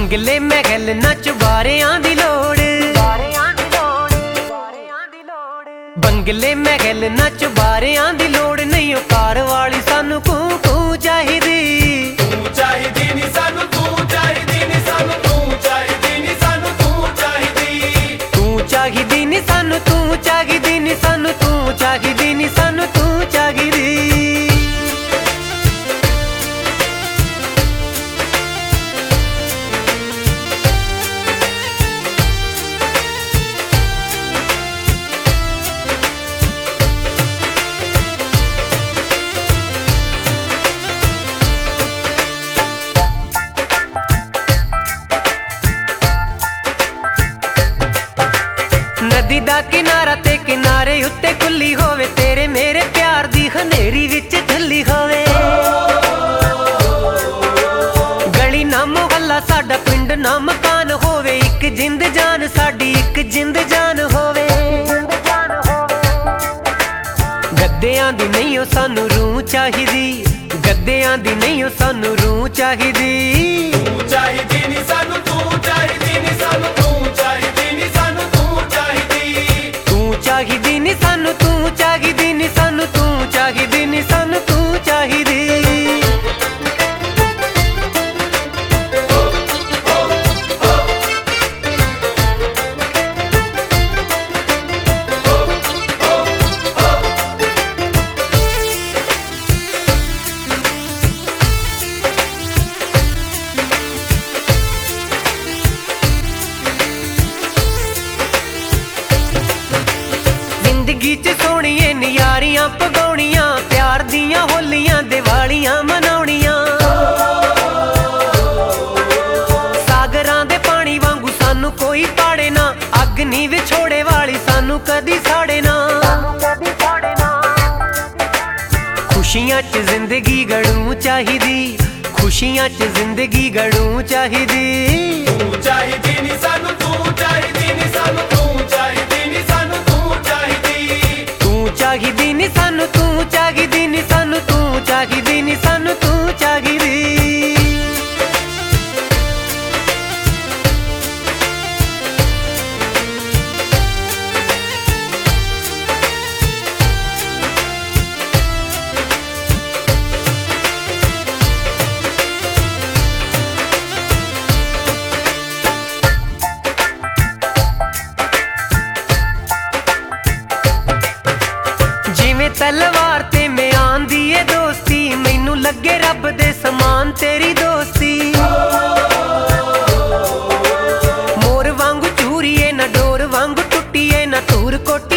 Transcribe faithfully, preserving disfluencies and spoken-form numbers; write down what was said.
ਬੰਗਲੇ ਮਹਿਲ ਨਾ ਚੁਬਾਰਿਆਂ ਦੀ ਲੋੜ, ਬੰਗਲੇ ਮਹਿਲ ਨਾ ਚੁਬਾਰਿਆਂ ਦੀ ਲੋੜ ਨਹੀਂ। ਉਹ ਕਾਰ ਵਾਲੀ ਸਾਨੂੰ ਕੂ ਕੂ ਚਾਹੀਦੀ, ਤੂੰ ਚਾਹੀਦੀ ਨੀ ਸਾਨੂੰ, ਤੂੰ ਚਾਹੀਦੀ ਨੀ ਸਾਨੂੰ, ਤੂੰ ਚਾਹੀਦੀ ਨੀ ਸਾਨੂੰ, ਤੂੰ ਚਾਹੀਦੀ, ਤੂੰ ਚਾਹੀਦੀ ਨੀ ਸਾਨੂੰ, ਤੂੰ ਚਾਹੀਦੀ ਨੀ ਸਾਨੂੰ, ਤੂੰ ਚਾਹੀਦੀ ਨੀ ਸਾਨੂੰ, ਤੂੰ ਚਾਹੀਦੀ। ਨਦੀ ਦਾ ਕਿਨਾਰਾ ਤੇ ਕਿਨਾਰੇ ਉੱਤੇ ਖੁੱਲੀ ਹੋਵੇ, ਤੇਰੇ ਮੇਰੇ ਪਿਆਰ ਦੀ ਹਨੇਰੀ ਵਿੱਚ ਢਲੀ ਹੋਵੇ। ਗਲੀ ਨਾ ਮੁਹੱਲਾ ਸਾਡਾ, ਪਿੰਡ ਨਾ ਮਕਾਨ ਹੋਵੇ, ਇੱਕ ਜਿੰਦ ਜਾਨ ਸਾਡੀ, ਇੱਕ ਜਿੰਦ ਜਾਨ ਹੋਵੇ। ਗੱਦਿਆਂ ਦੀ ਨਹੀਂ ਉਹ ਸਾਨੂੰ ਰੂਹ ਚਾਹੀਦੀ, ਗੱਦਿਆਂ ਦੀ ਨਹੀਂ ਉਹ ਸਾਨੂੰ ਰੂਹ ਚਾਹੀਦੀ। ਤੂੰ ਚਾਹੀਦੀ ਨੀ ਸਾਨੂੰ, ਤੂੰ ਚਾਹੀਦੀ ਨੀ ਸਾਨੂੰ, ਤੂੰ ਚਾਹੀਦੀ ਨੀ ਸਾਨੂੰ, ਤੂੰ ਚਾਹੀਦੀ, ਤੂੰ ਚਾਹੀਦੀ ਨੀ ਸਾਨੂੰ, ਤੂੰ ਚਾਹੀਦੀ ਨੀ ਸਾਨੂੰ, ਤੂੰ ਚਾਹੀਦੀ ਨੀ ਸਾਨੂੰ, ਤੂੰ ਚਾਹੀਦੀ। ਜ਼ਿੰਦਗੀ ਚ ਸੋਹਣੀਏ ਨਿਆਰੀਆਂ ਪਗਾਉਣੀਆਂ, ਪਿਆਰ ਦੀਆਂ ਹੋਲੀਆਂ ਦੀਵਾਲੀਆਂ ਮਨਾਉਣੀਆਂ। ਸਾਗਰਾਂ ਦੇ ਪਾਣੀ ਵਾਂਗੂ ਸਾਨੂੰ ਕੋਈ ਪਾੜੇ ਨਾ, ਅੱਗ ਨੀ ਵਿਛੋੜੇ ਵਾਲੀ ਸਾਨੂੰ ਕਦੀ ਸਾੜੇ ਨਾ। ਖੁਸ਼ੀਆਂ ਚ ਜ਼ਿੰਦਗੀ ਗੜੂ ਚਾਹੀਦੀ, ਖੁਸ਼ੀਆਂ ਚ ਜ਼ਿੰਦਗੀ ਗੜੂ ਚਾਹੀਦੀ। ਤੂੰ ਚਾਹੀਦੀ ਨੀ ਸਾਨੂੰ, ਤੂੰ ਚਾਹੀਦੀ ਨੀ ਸਾਨੂੰ, ਤੂੰ ਚਾਹੀਦੀ ਨੀ ਸਾਨੂੰ, ਤੂੰ ਚਾਹੀਦੀ, ਤੂੰ ਚਾਹੀਦੀ ਨੀ ਸਾਨੂੰ, ਤੂੰ ਚਾਹੀਦੀ ਨੀ ਸਾਨੂੰ, ਤੂੰ ਚਾਹੀਦੀ ਨੀ ਸਾਨੂੰ, ਤੂੰ ਚਾਹੀਦੀ। ਜਿਵੇਂ ਤਲਵਾਰ ਤੇ ਮਿਆਨ ਦੀ ਏ ਦੋਸਤੀ, ਮੈਨੂੰ ਲੱਗੇ ਰੱਬ ਦੇ ਸਮਾਨ ਤੇਰੀ ਦੋਸਤੀ। ਮੋਰ ਵਾਂਗੂ ਚੂਰੀਏ ਨਾ, ਡੋਰ ਵਾਂਗੂ ਟੁੱਟੀਏ ਨਾ, ਧੂਰ ਕੋਟ